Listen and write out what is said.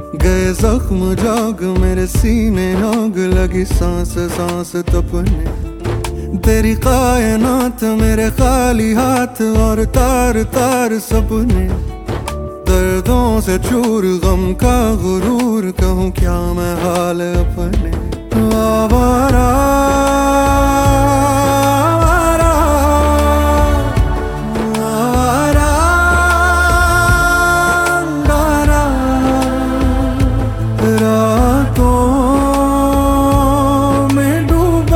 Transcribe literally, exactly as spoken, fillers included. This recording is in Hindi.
गए जख्म जाग मेरे सीने नाग, लगी सांस सांस तपने। तेरी कायनात मेरे खाली हाथ और तार तार सपने। दर्दों से चूर गम का गुरूर, कहूँ क्या मैं हाल अपने।